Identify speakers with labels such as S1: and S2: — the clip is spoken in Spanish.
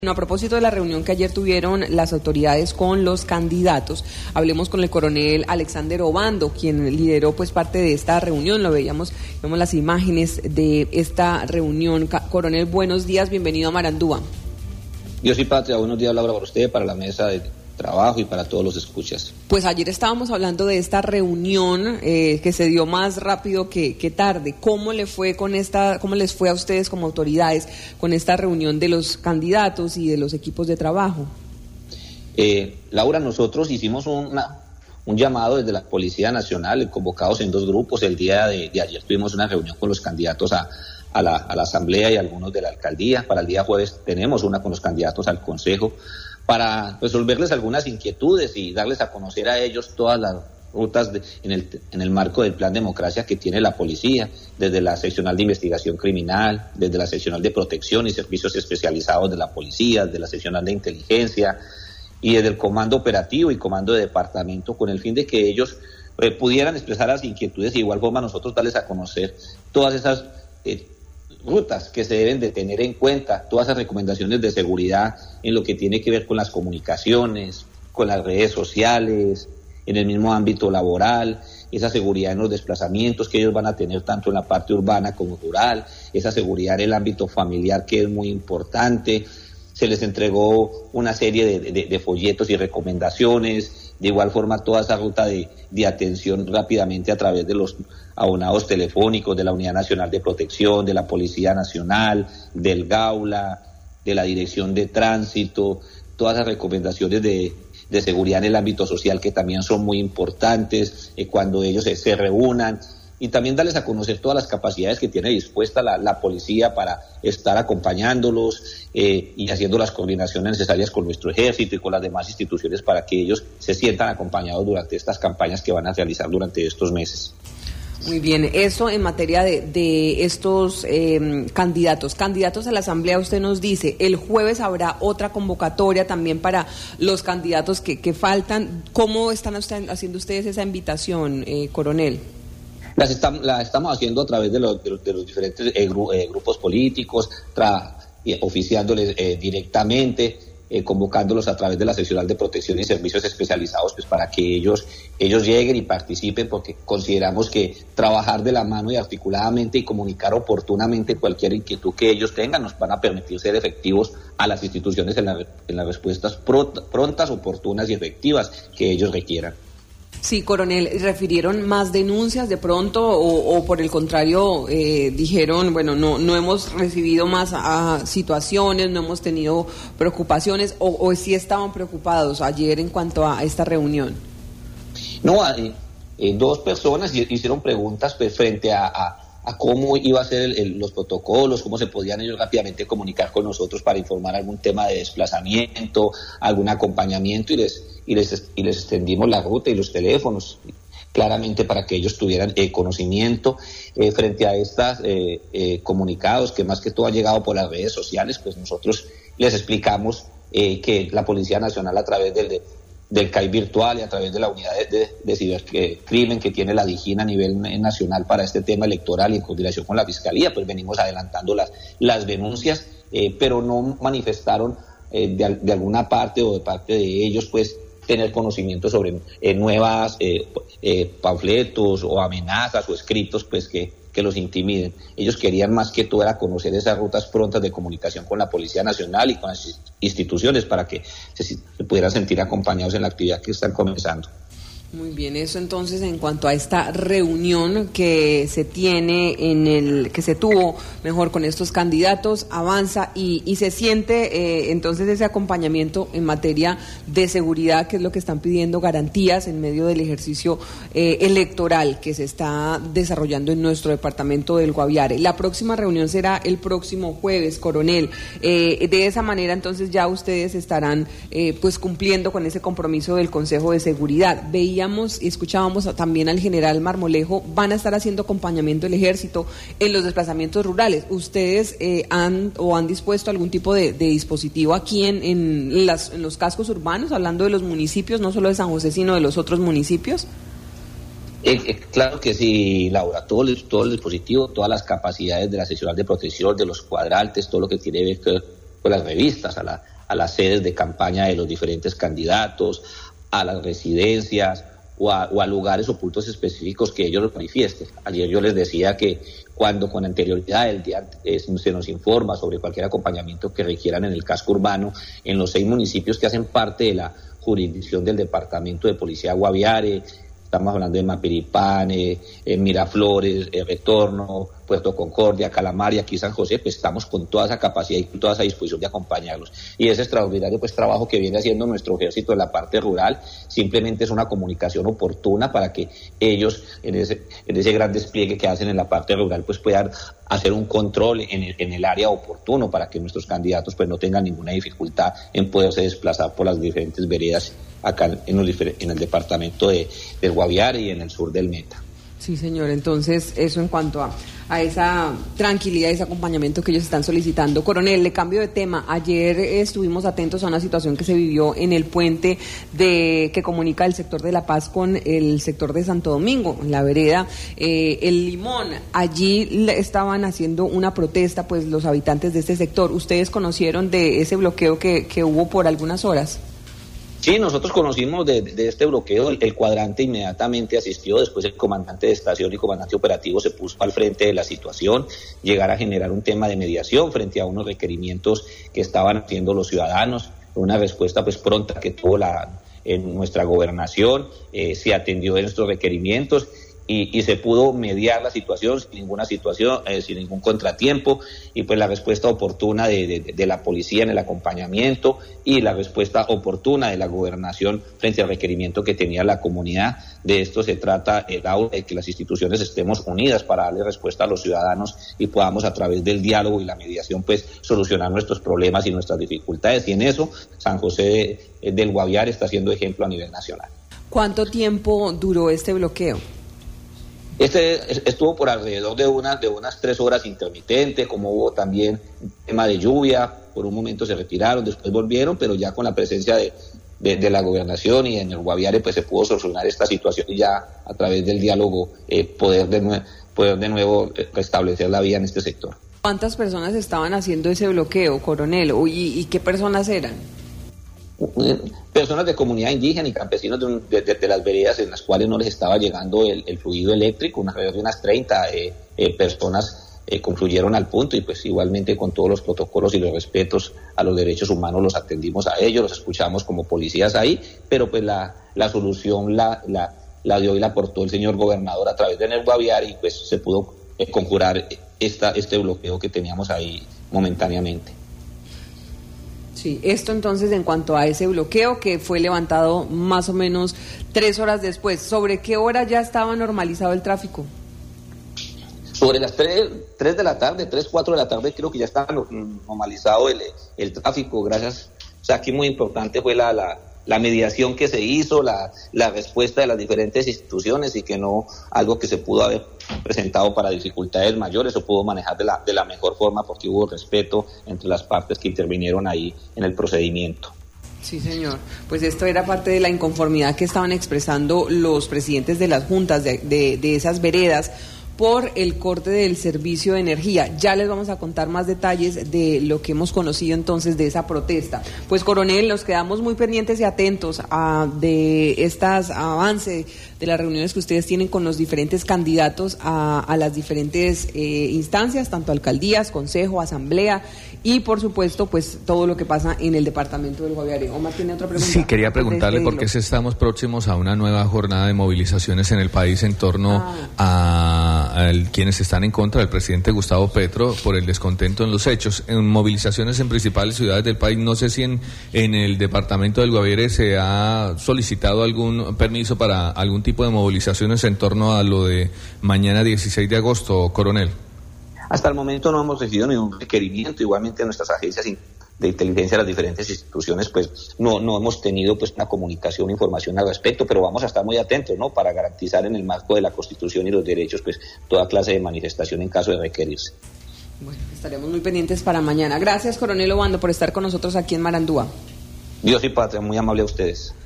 S1: A propósito de la reunión que ayer tuvieron las autoridades con los candidatos, hablemos con el coronel Alexander Obando, quien lideró pues parte de esta reunión. Vemos las imágenes de esta reunión. Coronel, buenos días, bienvenido a Marandúa.
S2: Dios y patria, buenos días, Laura, para usted, para la mesa de trabajo y para todos los escuchas.
S1: Pues ayer estábamos hablando de esta reunión que se dio más rápido que tarde. ¿Cómo les fue a ustedes como autoridades con esta reunión de los candidatos y de los equipos de trabajo?
S2: Laura, nosotros hicimos un llamado desde la Policía Nacional, convocados en dos grupos. El día de ayer tuvimos una reunión con los candidatos a la asamblea y algunos de la alcaldía. Para el día jueves tenemos una con los candidatos al consejo, para resolverles algunas inquietudes y darles a conocer a ellos todas las rutas en el marco del plan democracia que tiene la policía, desde la seccional de investigación criminal, desde la seccional de protección y servicios especializados de la policía, desde la seccional de inteligencia y desde el comando operativo y comando de departamento, con el fin de que ellos pudieran expresar las inquietudes y de igual forma nosotros darles a conocer todas esas rutas que se deben de tener en cuenta, todas esas recomendaciones de seguridad en lo que tiene que ver con las comunicaciones, con las redes sociales, en el mismo ámbito laboral, esa seguridad en los desplazamientos que ellos van a tener tanto en la parte urbana como rural, esa seguridad en el ámbito familiar que es muy importante. Se les entregó una serie de folletos y recomendaciones, de igual forma toda esa ruta de atención rápidamente a través de los abonados telefónicos de la Unidad Nacional de Protección, de la Policía Nacional, del Gaula, de la Dirección de Tránsito, todas las recomendaciones de seguridad en el ámbito social que también son muy importantes cuando ellos se reúnan, y también darles a conocer todas las capacidades que tiene dispuesta la policía para estar acompañándolos y haciendo las coordinaciones necesarias con nuestro ejército y con las demás instituciones para que ellos se sientan acompañados durante estas campañas que van a realizar durante estos meses.
S1: Muy bien, eso en materia de estos candidatos a la asamblea. Usted nos dice, el jueves habrá otra convocatoria también para los candidatos que faltan. ¿Cómo están haciendo ustedes esa invitación, coronel?
S2: La estamos haciendo a través de los diferentes grupos políticos, oficiándoles directamente, convocándolos a través de la seccional de protección y servicios especializados, pues para que ellos lleguen y participen, porque consideramos que trabajar de la mano y articuladamente y comunicar oportunamente cualquier inquietud que ellos tengan nos van a permitir ser efectivos a las instituciones en las respuestas prontas, oportunas y efectivas que ellos requieran.
S1: Sí, coronel, ¿refirieron más denuncias de pronto o por el contrario dijeron, bueno, no hemos recibido más situaciones, no hemos tenido preocupaciones o sí estaban preocupados ayer en cuanto a esta reunión?
S2: No, dos personas hicieron preguntas pues, frente a cómo iba a ser los protocolos, cómo se podían ellos rápidamente comunicar con nosotros para informar algún tema de desplazamiento, algún acompañamiento, y les extendimos la ruta y los teléfonos claramente para que ellos tuvieran conocimiento frente a estos comunicados que más que todo han llegado por las redes sociales. Pues nosotros les explicamos que la Policía Nacional, a través del CAI virtual y a través de la unidad de cibercrimen que tiene la DIJÍN a nivel nacional para este tema electoral y en coordinación con la Fiscalía, pues venimos adelantando las denuncias, pero no manifestaron de alguna parte o de parte de ellos pues tener conocimiento sobre nuevas panfletos o amenazas o escritos pues que los intimiden. Ellos querían más que todo era conocer esas rutas prontas de comunicación con la Policía Nacional y con las instituciones para que se pudieran sentir acompañados en la actividad que están comenzando.
S1: Muy bien, eso entonces en cuanto a esta reunión que se tiene que se tuvo mejor con estos candidatos, avanza y se siente entonces ese acompañamiento en materia de seguridad, que es lo que están pidiendo, garantías en medio del ejercicio electoral que se está desarrollando en nuestro departamento del Guaviare. La próxima reunión será el próximo jueves, coronel. De esa manera entonces ya ustedes estarán pues cumpliendo con ese compromiso del Consejo de Seguridad. Escuchábamos también al general Marmolejo, van a estar haciendo acompañamiento del ejército en los desplazamientos rurales. ¿Ustedes han dispuesto algún tipo de dispositivo aquí en los cascos urbanos, hablando de los municipios, no solo de San José, sino de los otros municipios?
S2: Claro que sí, Laura, todo el dispositivo, todas las capacidades de la seccional de protección, de los cuadrantes, todo lo que tiene que ver pues, las revistas, a las sedes de campaña de los diferentes candidatos, a las residencias o a lugares ocultos específicos que ellos manifiesten. Ayer yo les decía que cuando con anterioridad el día se nos informa sobre cualquier acompañamiento que requieran en el casco urbano, en los 6 municipios que hacen parte de la jurisdicción del Departamento de Policía Guaviare, estamos hablando de Mapiripán, Miraflores, Retorno, Puerto Concordia, Calamar y aquí San José, pues estamos con toda esa capacidad y con toda esa disposición de acompañarlos. Y ese extraordinario pues trabajo que viene haciendo nuestro ejército en la parte rural, simplemente es una comunicación oportuna para que ellos en ese gran despliegue que hacen en la parte rural pues puedan hacer un control en el área oportuno para que nuestros candidatos pues no tengan ninguna dificultad en poderse desplazar por las diferentes veredas acá en el departamento del Guaviare y en el sur del Meta.
S1: Sí, señor. Entonces, eso en cuanto a esa tranquilidad, ese acompañamiento que ellos están solicitando. Coronel, le cambio de tema. Ayer estuvimos atentos a una situación que se vivió en el puente que comunica el sector de La Paz con el sector de Santo Domingo, en la vereda El Limón. Allí estaban haciendo una protesta, pues, los habitantes de este sector. ¿Ustedes conocieron de ese bloqueo que hubo por algunas horas?
S2: Sí, nosotros conocimos de este bloqueo, el cuadrante inmediatamente asistió, después el comandante de estación y comandante operativo se puso al frente de la situación, llegar a generar un tema de mediación frente a unos requerimientos que estaban haciendo los ciudadanos, una respuesta pues pronta que tuvo en nuestra gobernación, se atendió de nuestros requerimientos y se pudo mediar la situación sin ningún contratiempo, y pues la respuesta oportuna de la policía en el acompañamiento y la respuesta oportuna de la gobernación frente al requerimiento que tenía la comunidad. De esto se trata, de que las instituciones estemos unidas para darle respuesta a los ciudadanos y podamos a través del diálogo y la mediación pues solucionar nuestros problemas y nuestras dificultades, y en eso San José del Guaviare está siendo ejemplo a nivel nacional.
S1: ¿Cuánto tiempo duró este bloqueo?
S2: Estuvo por alrededor de unas 3 horas intermitente, como hubo también tema de lluvia, por un momento se retiraron, después volvieron, pero ya con la presencia de la gobernación y en el Guaviare pues se pudo solucionar esta situación y ya a través del diálogo poder de nuevo restablecer la vida en este sector.
S1: ¿Cuántas personas estaban haciendo ese bloqueo, coronel? ¿Y qué personas eran?
S2: Personas de comunidad indígena y campesinos de las veredas en las cuales no les estaba llegando el fluido eléctrico, alrededor de unas 30 personas confluyeron al punto, y pues igualmente con todos los protocolos y los respetos a los derechos humanos los atendimos a ellos, los escuchamos como policías ahí, pero pues la solución la dio y la aportó el señor gobernador a través de Nel Guaviare, y pues se pudo conjurar este bloqueo que teníamos ahí momentáneamente.
S1: Sí, esto entonces en cuanto a ese bloqueo que fue levantado más o menos 3 horas después. ¿Sobre qué hora ya estaba normalizado el tráfico?
S2: Sobre las 3 de la tarde, 3, 4 de la tarde creo que ya estaba normalizado el tráfico, gracias. O sea, aquí muy importante fue la mediación que se hizo, la respuesta de las diferentes instituciones, y que no algo que se pudo haber presentado para dificultades mayores o pudo manejar de la mejor forma, porque hubo respeto entre las partes que intervinieron ahí en el procedimiento.
S1: Sí, señor. Pues esto era parte de la inconformidad que estaban expresando los presidentes de las juntas de esas veredas por el corte del servicio de energía. Ya les vamos a contar más detalles de lo que hemos conocido entonces de esa protesta. Pues, coronel, nos quedamos muy pendientes y atentos de estas avances de las reuniones que ustedes tienen con los diferentes candidatos a las diferentes instancias, tanto alcaldías, consejo, asamblea y, por supuesto, pues todo lo que pasa en el departamento del Guaviare. Omar, ¿tiene otra pregunta?
S3: Sí, quería preguntarle por qué estamos próximos a una nueva jornada de movilizaciones en el país en torno a quienes están en contra del presidente Gustavo Petro por el descontento en los hechos, en movilizaciones en principales ciudades del país. No sé si en el departamento del Guaviare se ha solicitado algún permiso para algún tipo de movilizaciones en torno a lo de mañana 16 de agosto, coronel.
S2: Hasta el momento no hemos recibido ningún requerimiento, igualmente nuestras agencias de inteligencia de las diferentes instituciones pues no hemos tenido pues una comunicación, información al respecto, pero vamos a estar muy atentos, ¿no?, para garantizar en el marco de la Constitución y los derechos pues toda clase de manifestación en caso de requerirse.
S1: Bueno, estaremos muy pendientes para mañana. Gracias, coronel Obando, por estar con nosotros aquí en Marandúa.
S2: Dios y patria, muy amable a ustedes.